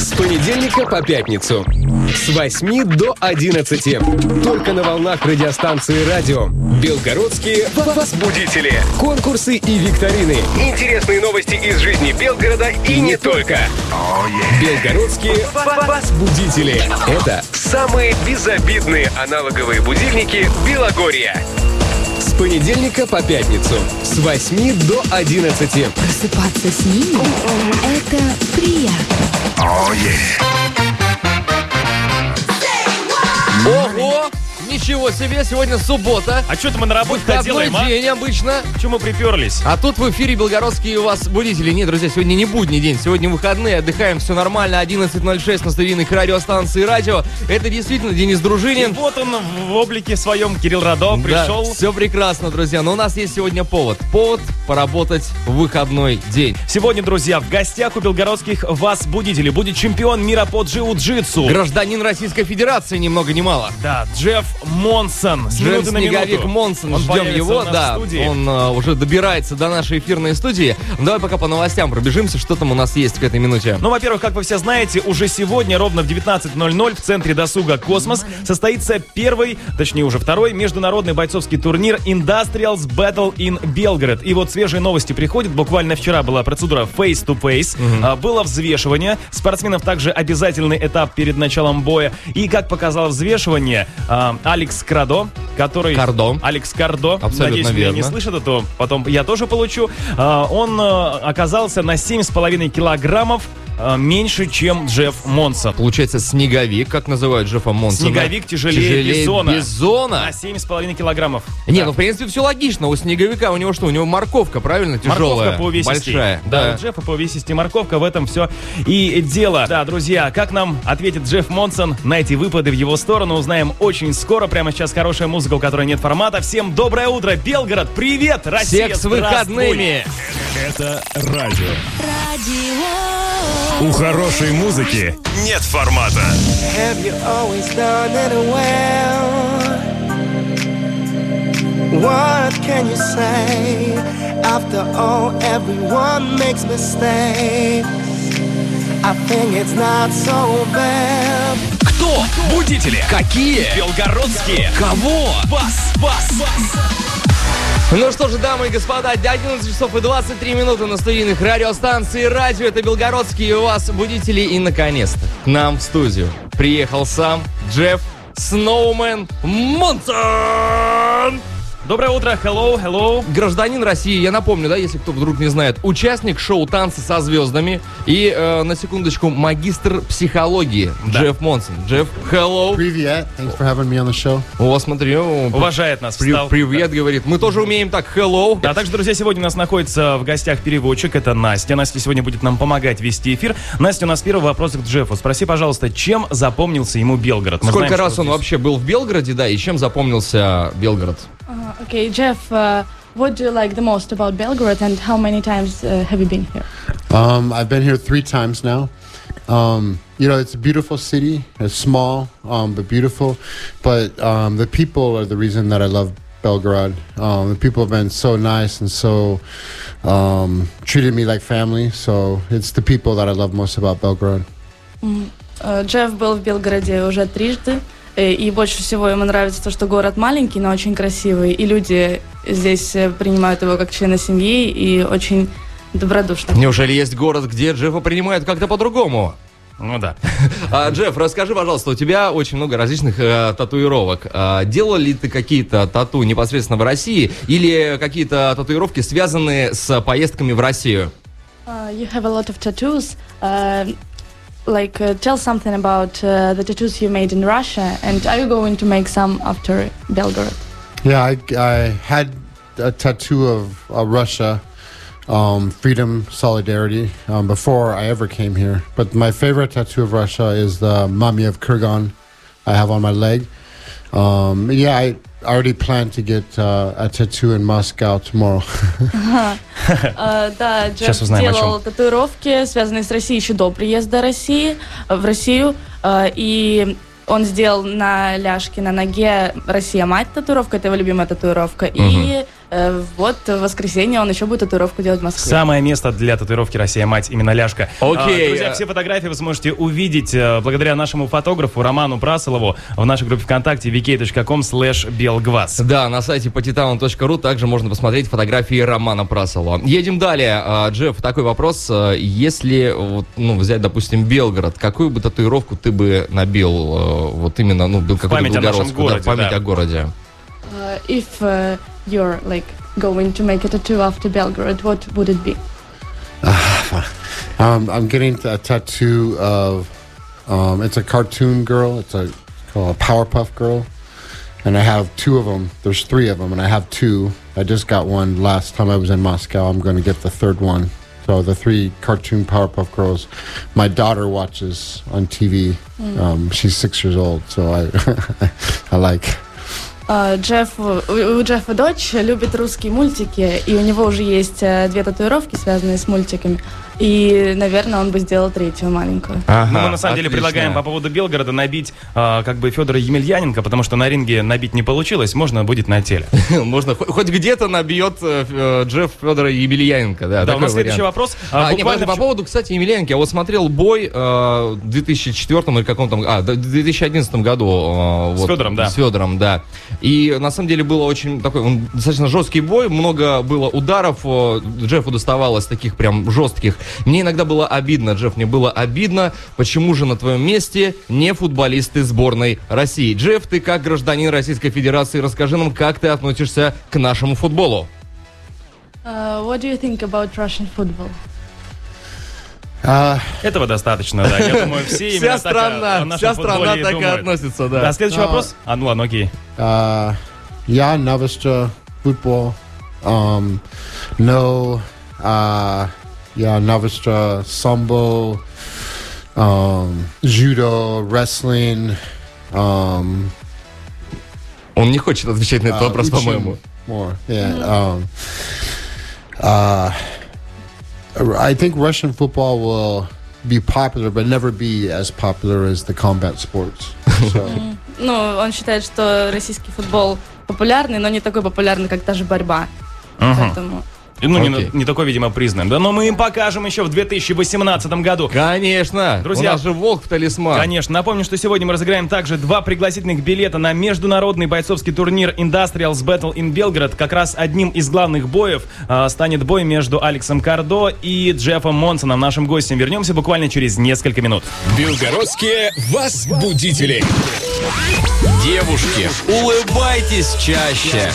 С понедельника по пятницу. С 8 до 11. Только на волнах радиостанции «Радио». Белгородские возбудители. Конкурсы и викторины. Интересные новости из жизни Белгорода и не только. Белгородские возбудители. Это самые безобидные аналоговые будильники Белогорья. С понедельника по пятницу. С 8 до 11. Просыпаться с ними – это приятно. Ого! Ничего себе, сегодня суббота. А что-то мы на работе-то делаем, а? День обычно. Чего мы приперлись? А тут в эфире белгородские возбудители. Нет, друзья, сегодня не будний день, сегодня выходные, отдыхаем, все нормально. 11:06 на студийных радиостанции «Радио». Это действительно Денис Дружинин. И вот он в облике своем, Кирилл Радо, пришел. Да, все прекрасно, друзья. Но у нас есть сегодня повод. Повод поработать в выходной день. Сегодня, друзья, в гостях у белгородских возбудителей будет чемпион мира по джиу-джитсу. Гражданин Российской Федерации, ни много ни мало. Да, Джефф Монсон. Джефф Снеговик Монсон, ждем его, да, он уже добирается до нашей эфирной студии. Давай пока по новостям пробежимся, что там у нас есть к этой минуте. Ну, во-первых, как вы все знаете, уже сегодня ровно в 19:00 в центре досуга «Космос» состоится второй международный бойцовский турнир Industrials Battle in Belgrade. И вот свежие новости приходят. Буквально вчера была процедура face to face, было взвешивание. Спортсменов также обязательный этап перед началом боя. И, как показало взвешивание, Алекс Кардо, который... Алекс Кардо. Абсолютно надеюсь, верно. меня не слышат, а то потом я тоже получу. Он оказался на 7,5 килограммов меньше, чем Джефф Монсон. Получается, снеговик, как называют Джеффа Монсона. Снеговик тяжелее бизона. Бизона? На 7,5 килограммов. Не, да. ну, в принципе, все логично. У снеговика, у него что? У него морковка, правильно? Тяжелая. Морковка по увесистей. Большая. Да, у Джеффа по увесистей морковка, в этом все и дело. Да, друзья, как нам ответит Джефф Монсон на эти выпады в его сторону, узнаем очень скоро. Прямо сейчас хорошая музыка, у которой нет формата. Всем доброе утро, Белгород! Привет, Россия! Всех с выходными! Это радио. У хорошей музыки нет формата. Have you always done it well? What can you say? After all, everyone makes mistakes. I think it's not so bad. Кто? Будители. Какие? Белгородские! Кого? Бас! Ну что же, дамы и господа, 11 часов и 23 минуты на студийных радиостанции «Радио». Это белгородские возбудители. И, наконец-то, к нам в студию приехал сам Джефф Сноумен Монсон! Доброе утро, hello. Гражданин России, я напомню, да, если кто вдруг не знает, участник шоу «Танцы со звездами» и, на секундочку, магистр психологии Джефф Монсон. Джефф, hello. Привет, thanks for having me on the show. О, смотри, Уважает нас, встал. Привет, говорит. Мы тоже умеем так, hello. А также, друзья, сегодня у нас находится в гостях переводчик, это Настя. Настя сегодня будет нам помогать вести эфир. Настя, у нас первый вопрос к Джеффу. Спроси, пожалуйста, чем запомнился ему Белгород? Мы Сколько знаем, раз он вообще был в Белгороде, да, и чем запомнился Белгород? Okay, Jeff, what do you like the most about Belgrade and how many times have you been here? I've been here 3 times now. You know, it's a beautiful city. It's small, but beautiful. But the people are the reason that I love Belgrade. The people have been so nice and so treated me like family. So it's the people that I love most about Belgrade. Джефф был в Белгороде уже 3 раза. И больше всего ему нравится то, что город маленький, но очень красивый. И люди здесь принимают его как члена семьи и очень добродушно. Неужели есть город, где Джеффа принимают как-то по-другому? Ну да. Джефф, расскажи, пожалуйста, у тебя очень много различных татуировок. Делал ли ты какие-то тату непосредственно в России или какие-то татуировки, связанные с поездками в Россию? You have a lot of tattoos. Tell something about the tattoos you made in Russia, and are you going to make some after Belgrade? Yeah, I had a tattoo of Russia, freedom, solidarity, before I ever came here. But my favorite tattoo of Russia is the Mummy of Kurgan I have on my leg. I already planned to get a tattoo in Moscow tomorrow. Да, Джефф делал татуировки, связанные с Россией еще до приезда в Россию. И он сделал на ляжке, на ноге «Россия-мать» татуировку, это его любимая татуировка. И Вот в воскресенье он еще будет татуировку делать в Москве. Самое место для татуировки «Россия-мать» именно ляжка. Окей. Друзья, все фотографии вы сможете увидеть благодаря нашему фотографу Роману Прасолову в нашей группе ВКонтакте vk.com/belgvaz. Да, на сайте potitown.ru также можно посмотреть фотографии Романа Прасолова. Едем далее. Джефф, такой вопрос. Если взять, допустим, Белгород, какую бы татуировку ты бы набил? Вот именно, какую-то память о нашем белгородскую, городе, память да. о городе. If you're like going to make a tattoo after Belgrade, what would it be? I'm getting a tattoo of, it's a cartoon girl. It's called a Powerpuff Girl. And I have two of them. There's three of them, and I have two. I just got one last time I was in Moscow. I'm going to get the third one. So the three cartoon Powerpuff Girls, my daughter watches on TV. She's 6 years old, so I like. У Джеффа дочь любит русские мультики, и у него уже есть 2 татуировки, связанные с мультиками. И, наверное, он бы сделал 3-ю маленькую. Мы на самом деле предлагаем по поводу Белгорода набить Федора Емельяненко, потому что на ринге набить не получилось, можно будет на теле. Можно хоть где-то набьет Джефф Федора Емельяненко. Да, у нас следующий вопрос. По поводу, кстати, Емельяненко, я вот смотрел бой в 2004 или каком-то, 2011 году. С Федором, да. С Федором, да. И на самом деле было очень такой достаточно жесткий бой, много было ударов, Джеффу доставалось таких прям жестких. Мне иногда было обидно, Джефф, мне было обидно, почему же на твоем месте не футболисты сборной России. Джефф, ты как гражданин Российской Федерации, расскажи нам, как ты относишься к нашему футболу. What do you think about Russian football? Этого достаточно, да. Я думаю, все именно так о нашем футболе так и думают. относится, да. Да, следующий вопрос. Ладно, окей. Yeah, Novostra football. Novostra sambo, judo, wrestling. Он не хочет отвечать на этот вопрос, по-моему. More, yeah. I think Russian football will be popular, but never be as popular as the combat sports. So. Он считает, что российский футбол популярный, но не такой популярный, как та же борьба. Поэтому... Не такой, видимо, признан. Да, но мы им покажем еще в 2018 году. Конечно. Друзья, у нас же волк в талисман. Конечно. Напомню, что сегодня мы разыграем также 2 пригласительных билета на международный бойцовский турнир Industrials Battle in Belgrade. Как раз одним из главных боев станет бой между Алексом Кардо и Джеффом Монсоном, нашим гостем. Вернемся буквально через несколько минут. Белгородские возбудители. Девушки, улыбайтесь чаще.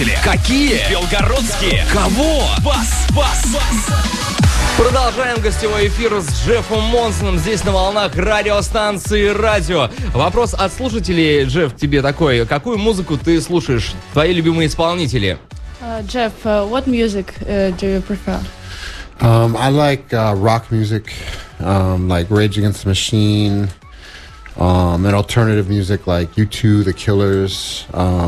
возбудители. Какие? Белгородские. Кого? Вас. Продолжаем гостевой эфир с Джеффом Монсоном здесь на волнах радиостанции «Радио». Вопрос от слушателей, Джефф, тебе такой. Какую музыку ты слушаешь? Твои любимые исполнители? Jeff, what music do you prefer? I like rock music, like Rage Against the Machine, and alternative music like U2, The Killers.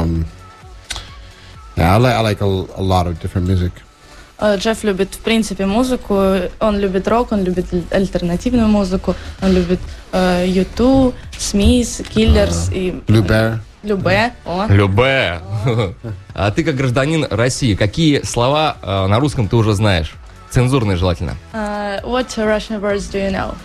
I like a lot of different music. Джефф любит, в принципе, музыку. Он любит рок, он любит альтернативную музыку. Он любит U2, Смис, Killers и... Любе. Любе. О. Любе. А ты как гражданин России, какие слова на русском ты уже знаешь? Цензурные желательно. What Russian words do you know?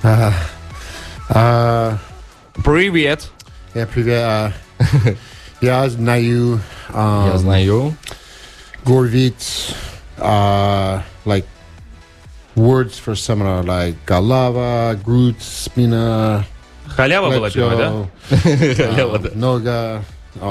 Привет. Привет. Я знаю. Я знаю. Горвиц. Like words for seminar, like Galava, Groot, Spina. Халява была первая, да? Нога,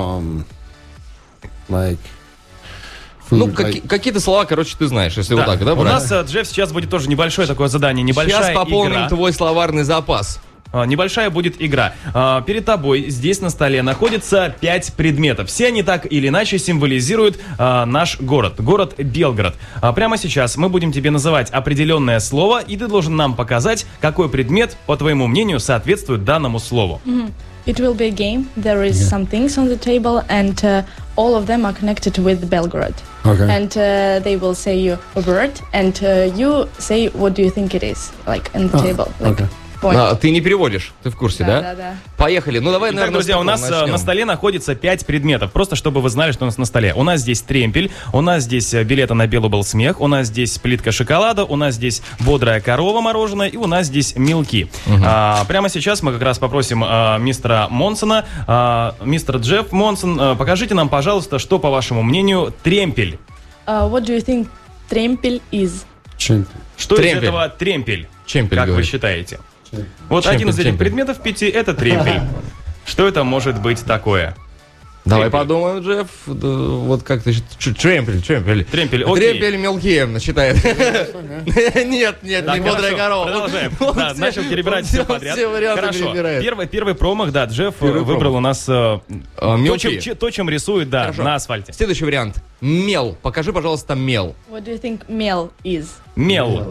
like food, Ну, like... какие-то слова, короче, ты знаешь, если вот так, да, У брать? нас, Джефф, сейчас будет тоже небольшое такое задание, небольшая Сейчас пополним игра. твой словарный запас. Небольшая будет игра. Перед тобой здесь на столе находится 5 предметов. Все они так или иначе символизируют наш город. Город Белгород. Прямо сейчас мы будем тебе называть определенное слово, и ты должен нам показать, какой предмет, по твоему мнению, соответствует данному слову. It will be a game. There is some things on the table, and all of them are connected with Belgorod. Okay. And they will say you a word, and you say what do you think it is, like in the table. Like, okay. point. Ты не переводишь, ты в курсе, да? Да. Поехали. Ну, давай, Итак, наверное, друзья, у нас начнем. на столе находится 5 предметов. Просто чтобы вы знали, что у нас на столе. У нас здесь тремпель, у нас здесь билеты на «Белый был смех», у нас здесь плитка шоколада, у нас здесь бодрая корова мороженое, и у нас здесь мелки. Прямо сейчас мы как раз попросим мистера Монсона, мистер Джефф Монсон, покажите нам, пожалуйста, что, по вашему мнению, тремпель. What do you think tремпель is? Что Тремпель. из этого тремпель? Чемпель, как вы говорит. считаете? Вот Чемпель, один из этих чемпель. предметов 5 это тремпель. Что это может быть такое? Давай Тремпель. подумаем, Джефф. Да, вот как ты считаешь? Тремпель. Тремпель, окей. Тремпель мелкие считает. Нет, не Так, бодрая хорошо, корова. продолжаем. Он Да, все- начал перебирать он все подряд. Все варианты Хорошо. перебирает. Первый промах, да, Джефф Первый выбрал промах. у нас мелкие. то, чем рисует, да, Хорошо. на асфальте. Следующий вариант. Мел. Покажи, пожалуйста, мел. What do you think mel is? Мел.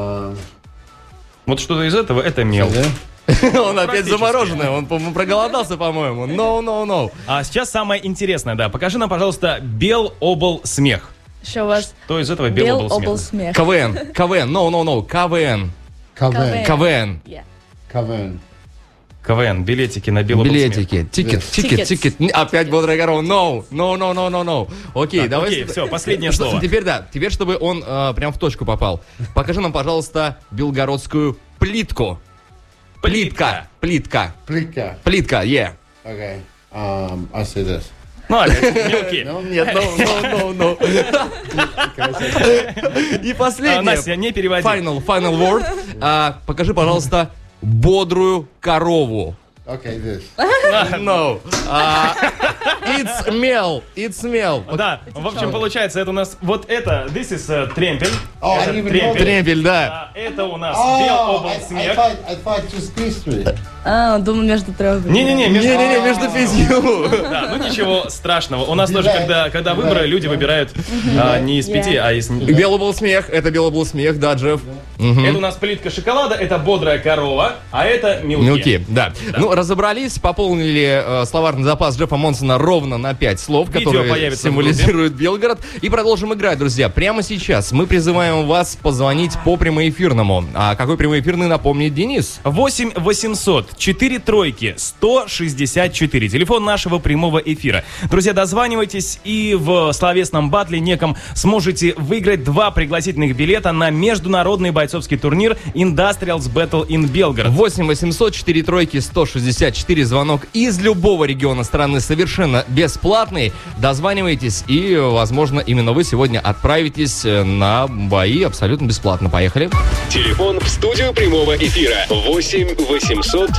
Вот что-то из этого, это мел. Он опять практически. замороженный. Он проголодался, по-моему. No. А сейчас самое интересное, да. Покажи нам, пожалуйста, бел обл смех. Show us Что из этого бел Бел обл обл смех? смех. КВН. No. КВН. КВН. Yeah. КВН, билетики на бел обл смех. Билетики. Тикет. Опять бодрая корова. No. Окей, давай. Окей, все, последнее Что- слово. Теперь, чтобы он прям в точку попал. Покажи нам, пожалуйста, белгородскую плитку. Плитка. Плитка. Плитка, yeah. Okay. I'll say this. Ну, опять, мелки. Нет, no. И последнее. Настя, не переводи. Final word. Покажи, пожалуйста, бодрую корову. Okay, this. No. It's mel. Да, в общем, получается, это у нас вот это, this is тремпель. Oh, I Это didn't even тремпель. Тремпель, да. А это у нас бел обл смех. I thought just these three. Думал между трех. Не-не-не, Между 5. Да, ну ничего страшного. У нас тоже, когда выборы, люди выбирают не из 5, а из... Белый был смех. Это белый был смех, да, Джефф. Это у нас плитка шоколада, это бодрая корова, а это мелки. Мелки, да. Ну, разобрались, пополнили словарный запас Джеффа Монсона ровно на 5 слов, Видео которые появится в символизируют Белгород. И продолжим играть, друзья. Прямо сейчас мы призываем вас позвонить по прямоэфирному. А какой прямоэфирный, напомнит Денис? 8 800 4 тройки 164. Телефон нашего прямого эфира. Друзья, дозванивайтесь и в словесном батле неком сможете выиграть 2 пригласительных билета на международный бойцовский турнир Industrials Battle in Belgorod. 8 800 4 тройки 164. Звонок из любого региона страны совершенно бесплатный. Дозванивайтесь, и, возможно, именно вы сегодня отправитесь на бои абсолютно бесплатно. Поехали. Телефон в студию прямого эфира 8 800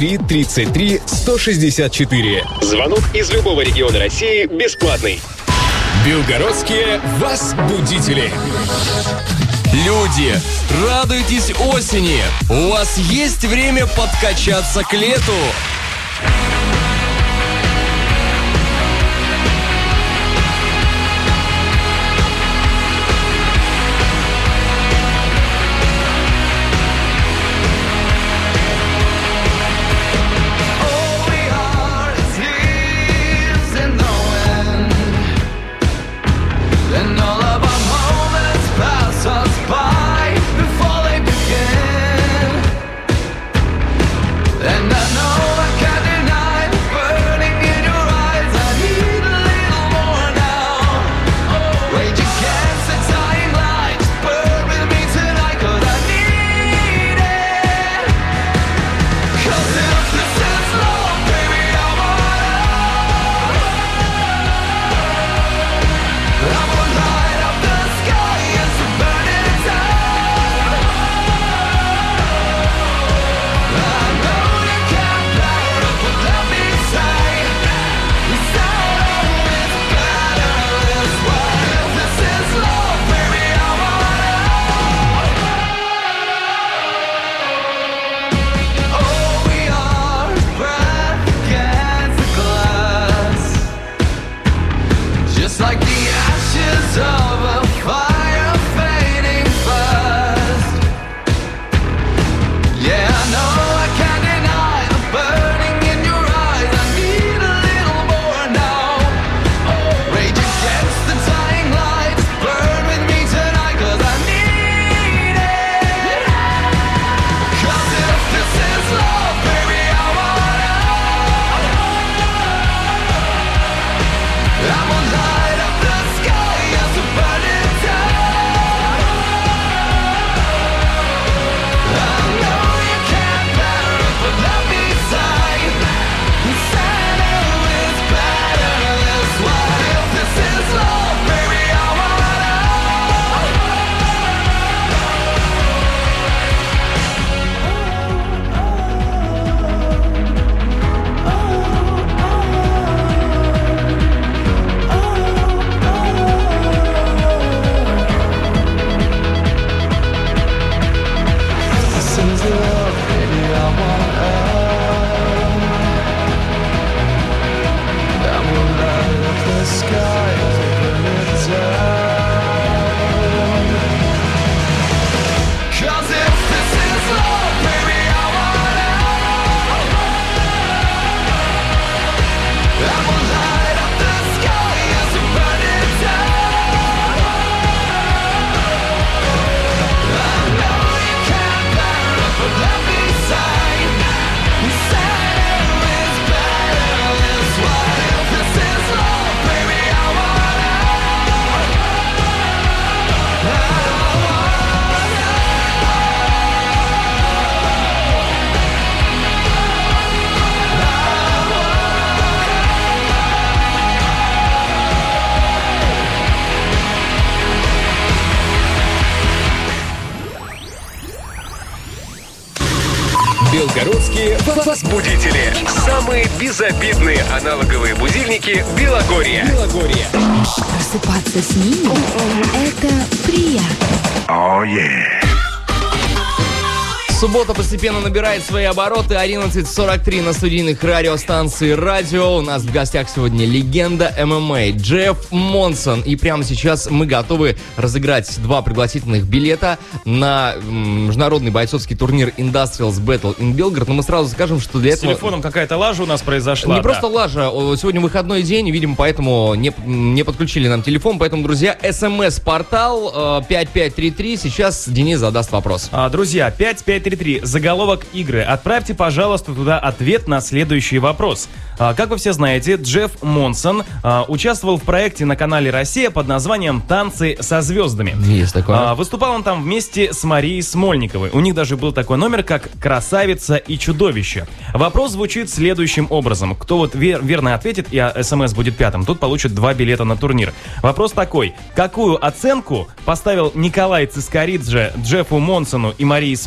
33 164. Звонок из любого региона России бесплатный. Белгородские возбудители. Люди, радуйтесь осени! У вас есть время подкачаться к лету! Белгородские возбудители. Самые безобидные аналоговые будильники Белогорья. Просыпаться с ними – это приятно. Суббота постепенно набирает свои обороты. 11:43 на студийных радиостанции «Радио». У нас в гостях сегодня легенда ММА Джефф Монсон. И прямо сейчас мы готовы разыграть 2 пригласительных билета на международный бойцовский турнир Industrials Battle in Belgrade. Но мы сразу скажем, что для этого... С телефоном какая-то лажа у нас произошла. Не просто лажа. Сегодня выходной день, видимо, поэтому не подключили нам телефон. Поэтому, друзья, СМС-портал 5533. Сейчас Денис задаст вопрос. Друзья, 5533. Заголовок игры. Отправьте, пожалуйста, туда ответ на следующий вопрос. Как вы все знаете, Джефф Монсон участвовал в проекте на канале «Россия» под названием «Танцы со звездами». Есть такое. Выступал он там вместе с Марией Смольниковой. У них даже был такой номер, как «Красавица и чудовище». Вопрос звучит следующим образом. Кто вот верно ответит, и СМС будет 5-м, тот получит 2 билета на турнир. Вопрос такой. Какую оценку поставил Николай Цискоридзе Джеффу Монсону и Марии Смольниковой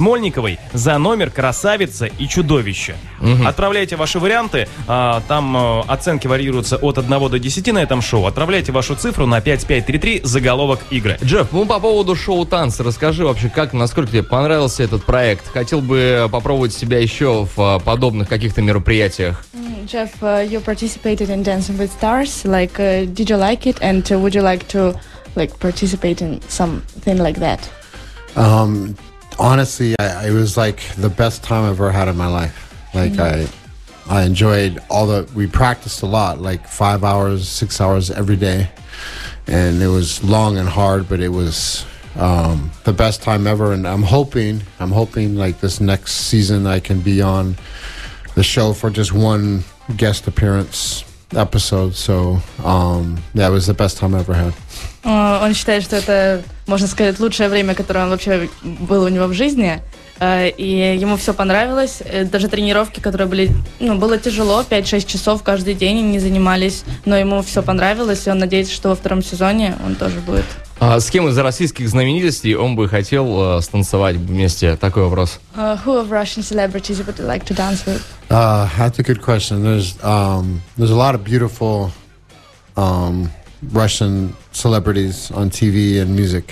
Смольниковой за номер «Красавица и чудовище». Отправляйте ваши варианты. Там оценки варьируются от 1 до 10 на этом шоу. Отправляйте вашу цифру на 5533, заголовок игры. Джефф, ну по поводу шоу «Танцы» расскажи вообще, насколько тебе понравился этот проект? Хотел бы попробовать себя еще в подобных каких-то мероприятиях? Jeff, you participated in Dancing with Stars. Like, did you like it? And would you like to participate in something like that? Honestly, it was like the best time I've ever had in my life. Like I enjoyed we practiced a lot, like 5 hours, 6 hours every day. And it was long and hard, but it was the best time ever. And I'm hoping like this next season I can be on the show for just one guest appearance episode. So that was the best time I ever had. Он считает, что это, можно сказать, лучшее время, которое он вообще был у него в жизни. И ему все понравилось. Даже тренировки, которые были... было тяжело, 5-6 часов каждый день они занимались. Но ему все понравилось, и он надеется, что во втором сезоне он тоже будет. А с кем из российских знаменитостей он бы хотел станцевать вместе? Такой вопрос. Who of Russian celebrities would you like to dance with? That's a good question. There's a lot of beautiful Russian celebrities on TV and music.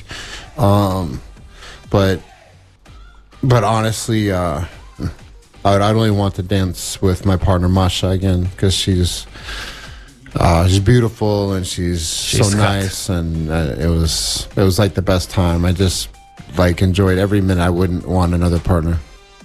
But honestly, I'd only want to dance with my partner Masha again, because she's beautiful and she's so hot. nice, and it was like the best time. I just enjoyed every minute. I wouldn't want another partner.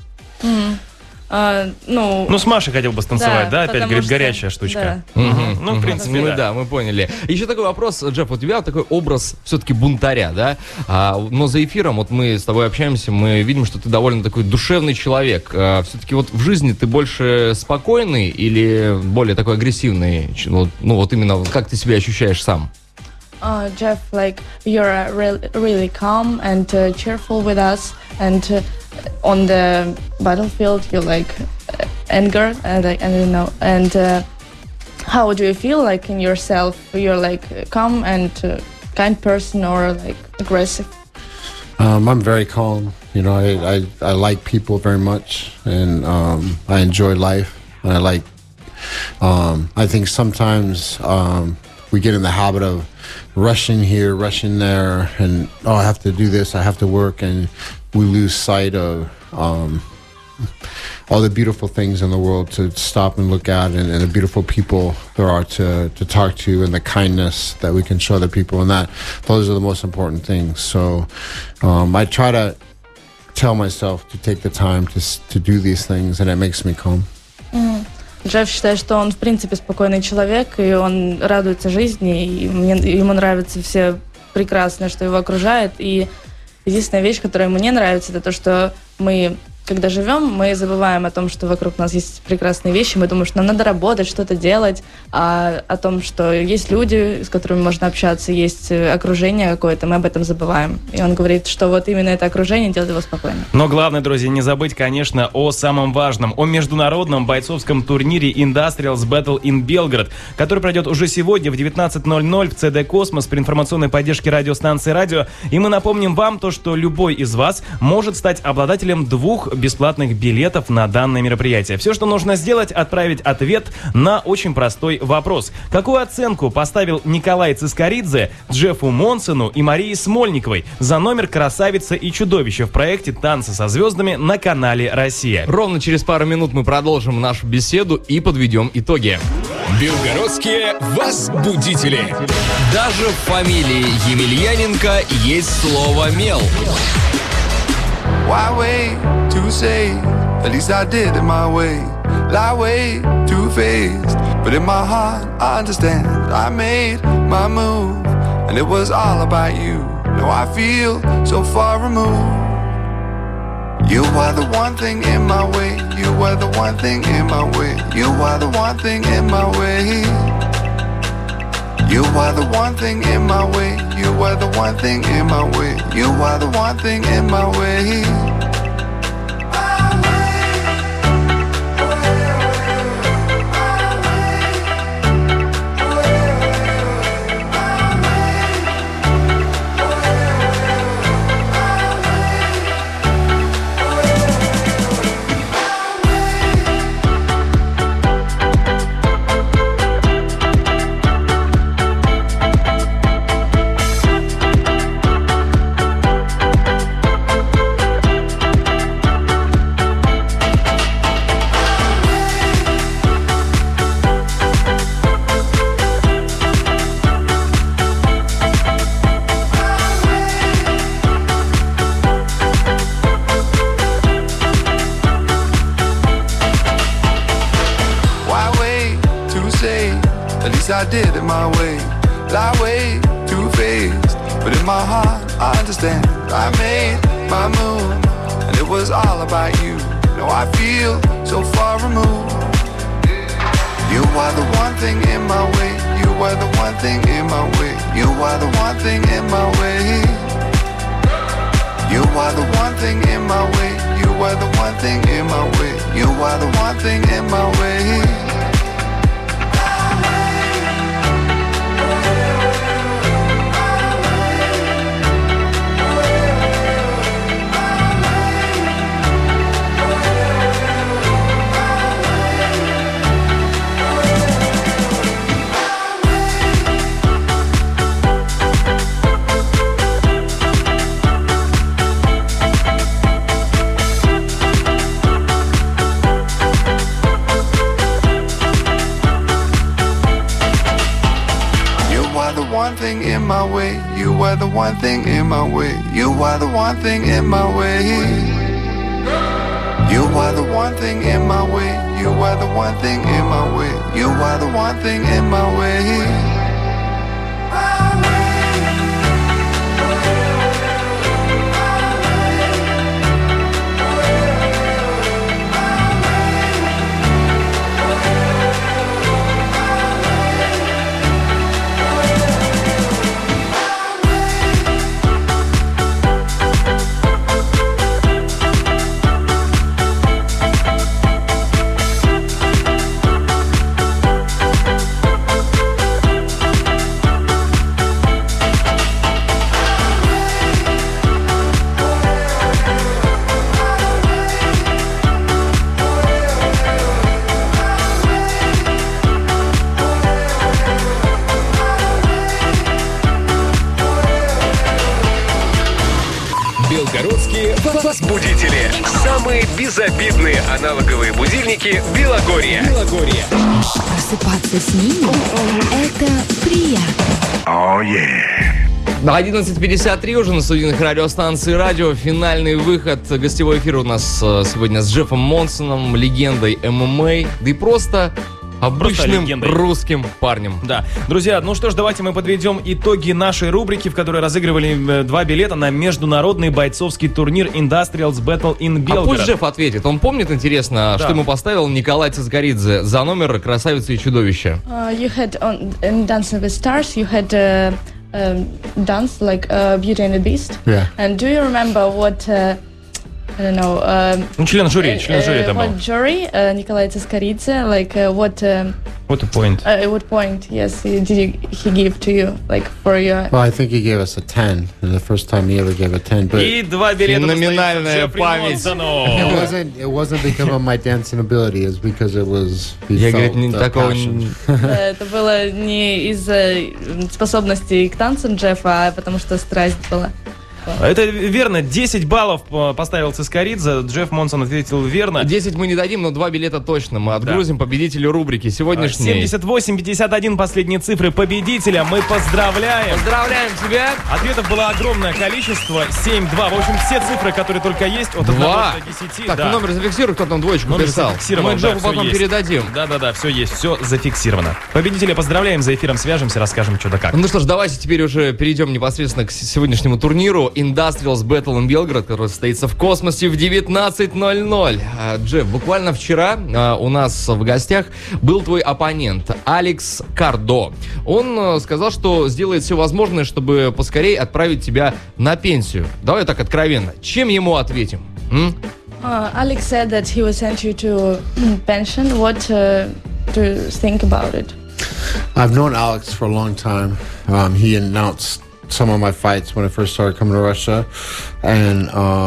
С Машей хотел бы станцевать, да? Опять, говорит, горячая штучка. Да. В принципе, да. Мы поняли. Еще такой вопрос, Джефф, у тебя такой образ все-таки бунтаря, да? Но за эфиром, вот мы с тобой общаемся, мы видим, что ты довольно такой душевный человек. Все-таки вот в жизни ты больше спокойный или более такой агрессивный? Вот именно как ты себя ощущаешь сам? Jeff, you're really calm and cheerful with us, and on the battlefield you anger, and I don't know. And how do you feel in yourself? You're calm and kind person, or aggressive? I'm very calm. I like people very much, and I enjoy life. And I think sometimes we get in the habit of rushing here, rushing there, and I have to do this, I have to work, and we lose sight of all the beautiful things in the world to stop and look at, and the beautiful people there are to talk to, and the kindness that we can show the people, and those are the most important things. So I try to tell myself to take the time to do these things, and it makes me calm. Джефф считает, что он, в принципе, спокойный человек, и он радуется жизни, и ему нравится все прекрасное, что его окружает. И единственная вещь, которая ему не нравится, это то, что мы, когда живем, мы забываем о том, что вокруг нас есть прекрасные вещи, мы думаем, что нам надо работать, что-то делать, а о том, что есть люди, с которыми можно общаться, есть окружение какое-то, мы об этом забываем. И он говорит, что вот именно это окружение делает его спокойным. Но главное, друзья, не забыть, конечно, о самом важном, о международном бойцовском турнире Industrials Battle in Belgrade, который пройдет уже сегодня в 19:00 в ЦД «Космос» при информационной поддержке радиостанции «Радио». И мы напомним вам то, что любой из вас может стать обладателем 2 бесплатных билетов на данное мероприятие. Все, что нужно сделать, отправить ответ на очень простой вопрос. Какую оценку поставил Николай Цискоридзе Джеффу Монсону и Марии Смольниковой за номер «Красавица и чудовище» в проекте «Танцы со звездами» на канале «Россия»? Ровно через пару минут мы продолжим нашу беседу и подведем итоги. Белгородские возбудители. Даже в фамилии Емельяненко есть слово «мел». Why wait to say? At least I did it my way. Lie way too faced, but in my heart I understand. I made my move, and it was all about you. Now I feel so far removed. You were the one thing in my way. You were the one thing in my way. You were the one thing in my way. You were the one thing in my way. You were the one thing in my way. You were the one thing in my way. I did it my way. Lie way too faced, but in my heart I understand. I made my move, and it was all about you. Now I feel so far removed. You are the one thing in my way. You are the one thing in my way. You are the one thing in my way. You are the one thing in my way. You are the one thing in my way. You are the one thing in my way. One thing in my way. You are the one thing in my way. You are the one thing in my way. You are the one thing in my way. You are the one thing in my way. You are the one thing in my way. Белгородские возбудители. Самые безобидные аналоговые будильники Белогорья. Просыпаться с ними – это приятно. Oh, yeah. 11:53 уже на студийных радиостанции радио. Финальный выход. Гостевой эфир у нас сегодня с Джеффом Монсоном, легендой ММА, да и просто обычным русским парнем. Да. Друзья, ну что ж, давайте мы подведем итоги нашей рубрики, в которой разыгрывали 2 билета на международный бойцовский турнир Industrials Battle in Belgrade. А пусть Джефф ответит. Он помнит, интересно, что ему поставил Николай Цискоридзе за номер «Красавица и чудовище». You had in Dancing with Stars, you had dance like Beauty and the Beast. Yeah. And do you remember what... I don't know. Ну, член жюри это был. What jury, Николай Цискоридзе, like what point? What point? Yes, did he give to you, like for your? Well, I think he gave us a 10. The first time he ever gave a 10. But И 2 билета Феноменальная память. it wasn't because of my dancing ability. It's because it was. Я, говорит, такого... Это было не из-за способностей к танцам Джеффа, а потому что страсть была. Это верно. 10 баллов поставил Цискоридзе. Джефф Монсон ответил верно. 10 мы не дадим, но 2 билета точно мы отгрузим победителю рубрики сегодняшней. 78-51 последние цифры победителя. Мы поздравляем. Поздравляем тебя. Ответов было огромное количество. 7-2. В общем, все цифры, которые только есть, от 1 до 10. Так, да. Номер зафиксируй, кто там двоечку Номер писал. зафиксирован, Мы Джеффу да, потом есть. передадим. Да, все есть, все зафиксировано. Победителя поздравляем, за эфиром свяжемся, расскажем, что да как. Ну что ж, давайте теперь уже перейдем непосредственно к сегодняшнему турниру Industrials Battle in Belgrade, который состоится в космосе в 19:00. Джефф, буквально вчера у нас в гостях был твой оппонент Алекс Кардо. Он сказал, что сделает все возможное, чтобы поскорее отправить тебя на пенсию. Давай так откровенно. Чем ему ответим? Alex said that he will send you to pension. What do you think about it? I've known Alex for a long time. He announced some of my fights when I first started coming to Russia, and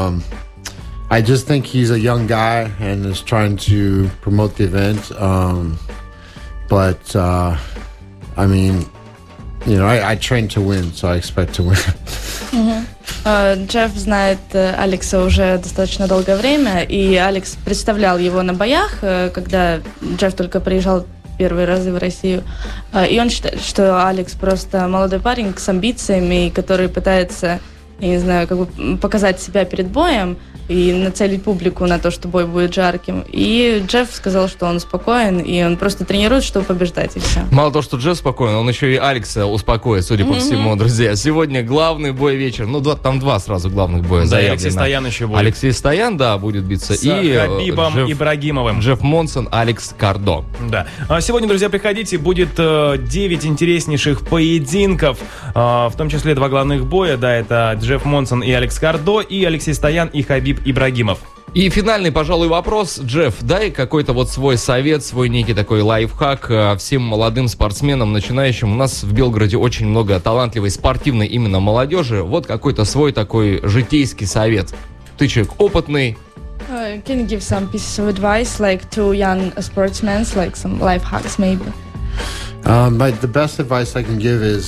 I just think he's a young guy and is trying to promote the event. But I mean, you know, I train to win, so I expect to win. Джефф знает Алекса уже достаточно долгое время, и Алекс представлял его на боях, когда Джефф только приезжал первые разы в Россию. И он считает, что Алекс просто молодой парень с амбициями, который пытается, я не знаю, как бы показать себя перед боем, и нацелить публику на то, что бой будет жарким. И Джефф сказал, что он спокоен, и он просто тренирует, чтобы побеждать, и все. Мало того, что Джефф спокоен, он еще и Алекса успокоит, судя по всему, друзья. Сегодня главный бой вечера. Ну, там два сразу главных боя Да, заявлено. Алексей Стоян еще будет. Алексей Стоян, да, будет биться. С и Хабибом Ибрагимовым. Джефф Монсон, Алекс Кардо. Да. Сегодня, друзья, приходите, будет 9 интереснейших поединков, в том числе 2 главных боя, да, это Джефф Монсон и Алекс Кардо, и Алексей Стоян и Хабиб Ибрагимов. И финальный, пожалуй, вопрос. Джефф, дай какой-то вот свой совет, свой некий такой лайфхак всем молодым спортсменам, начинающим. У нас в Белгороде очень много талантливой спортивной именно молодежи. Вот какой-то свой такой житейский совет. Ты человек опытный. Can you give some pieces of advice, like to young sportsmen, like some life hacks, maybe? The best advice I can give is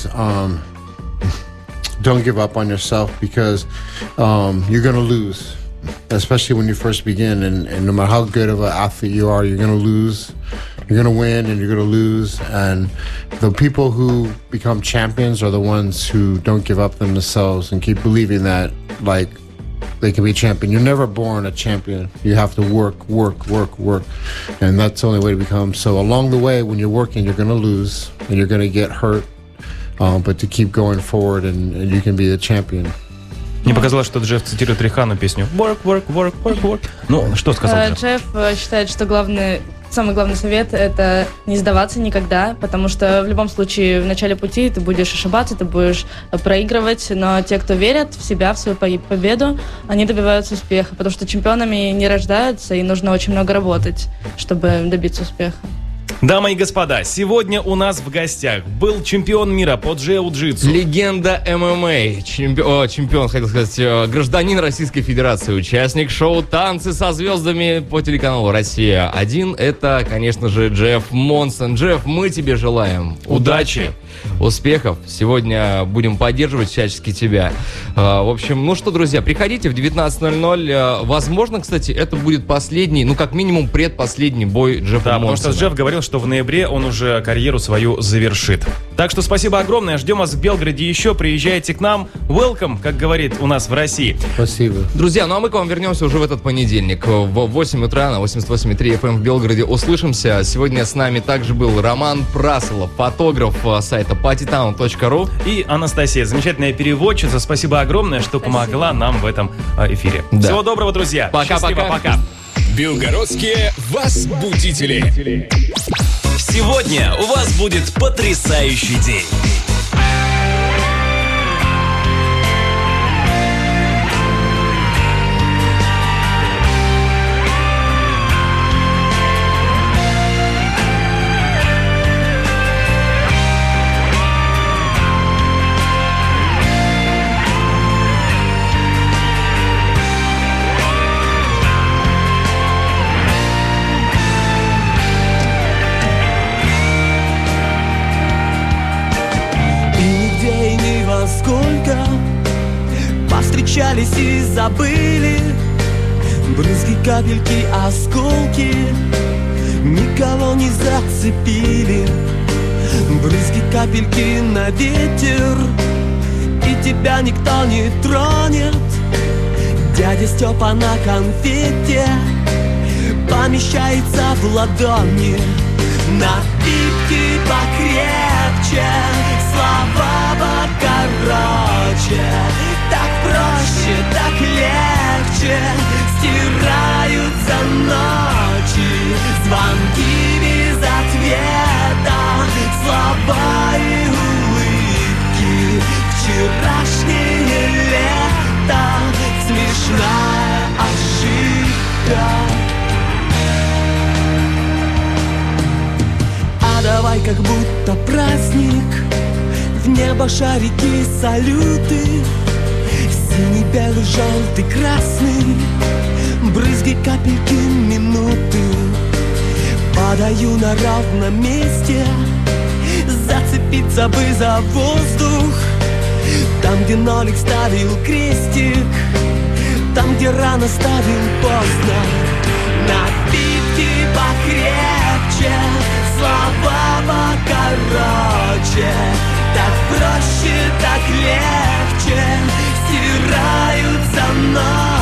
don't give up on yourself, because you're going to lose, especially when you first begin. And no matter how good of an athlete you are, you're going to lose. You're going to win and you're going to lose. And the people who become champions are the ones who don't give up on themselves and keep believing that, like, they can be a champion. You're never born a champion. You have to work. And that's the only way to become. So along the way, when you're working, you're going to lose and you're going to get hurt. But to keep going forward and you can be the champion. Мне показалось, что Джефф цитирует Рихану песню «Work». Ну, что сказал Джефф? Джефф считает, что самый главный совет – это не сдаваться никогда, потому что в любом случае в начале пути ты будешь ошибаться, ты будешь проигрывать, но те, кто верят в себя, в свою победу, они добиваются успеха, потому что чемпионами не рождаются, и нужно очень много работать, чтобы добиться успеха. Дамы и господа, сегодня у нас в гостях был чемпион мира по джиу-джитсу. Легенда ММА, чемпион, хотел сказать, гражданин Российской Федерации, участник шоу «Танцы со звездами» по телеканалу «Россия-1». Это, конечно же, Джефф Монсон. Джефф, мы тебе желаем удачи, успехов. Сегодня будем поддерживать всячески тебя. В общем, ну что, друзья, приходите в 19:00. Возможно, кстати, это будет последний, ну, как минимум, предпоследний бой Джеффа Монсона. Да, потому что Джефф говорил, что в ноябре он уже карьеру свою завершит. Так что спасибо огромное. Ждем вас в Белгороде еще. Приезжайте к нам. Welcome, как говорит у нас в России. Спасибо. Друзья, ну а мы к вам вернемся уже в этот понедельник. В 8 утра на 88,3 FM в Белгороде услышимся. Сегодня с нами также был Роман Прасолов, фотограф сайта partytown.ru. И Анастасия, замечательная переводчица. Спасибо огромное, что помогла нам в этом эфире. Да. Всего доброго, друзья. Пока-пока. Пока. Белгородские возбудители. Сегодня у вас будет потрясающий день. Сколько повстречались и забыли, брызги, капельки, осколки никого не зацепили. Брызги, капельки на ветер, и тебя никто не тронет. Дядя Степа на конфете помещается в ладони. Напитки покрепче, слова покороче. Так проще, так легче стираются ночи. Звонки без ответа, слова и улыбки. Вчерашнее лето, смешная ошибка. Давай как будто праздник, в небо шарики, салюты, синий, белый, желтый, красный, брызги, капельки, минуты. Падаю на ровном месте, зацепиться бы за воздух. Там, где нолик ставил крестик, там, где рано ставил поздно. Напитки покрепче, слова покороче. Так проще, так легче стираются ночи.